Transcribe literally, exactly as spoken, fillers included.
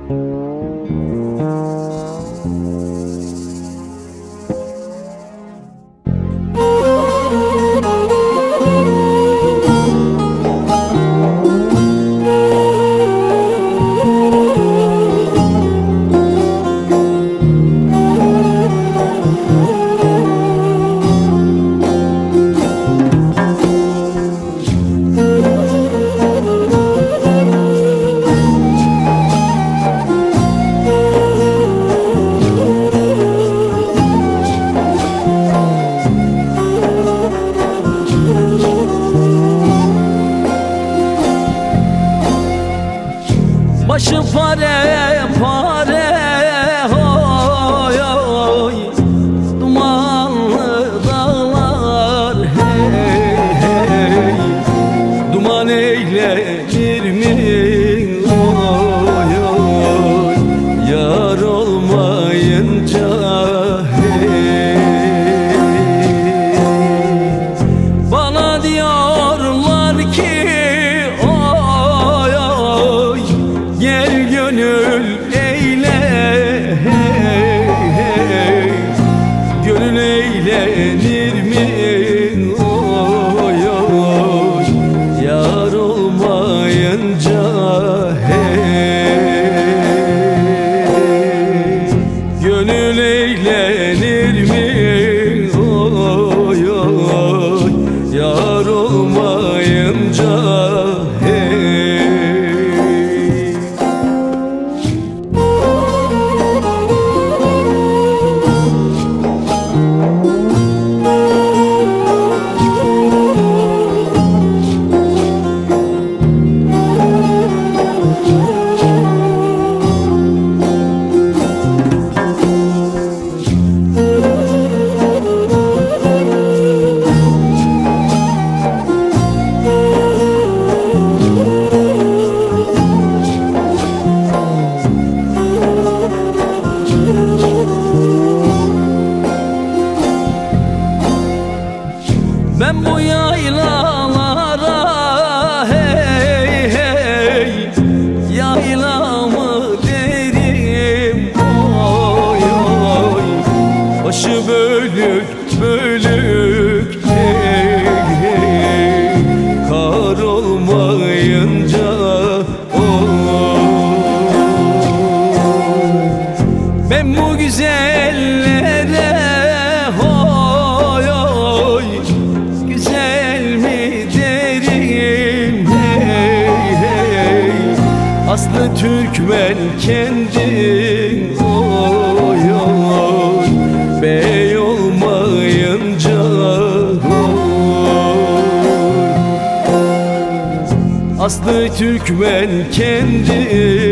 Başı pare pare oy oy, dumanlı dağlar hey hey, duman eylenir mi oy oy, yar olmayınca hey. Bana diyorlar ki oy oy, gel gönül eyle hey hey, gönül eğlenir mi oy oy, yar olmayınca hey, gönül eğlenir mi oy oy, yar olmayınca hey. Ben bu yaylalara hey hey, yaylamı derim oy oy, başı bölük bölük hey hey, kar olmayınca oy. Ben bu güzellere oy oy, güzel mi derim hey hey, aslı Türkmen kendin oy oy, bey olmayınca oy, aslı Türkmen kendin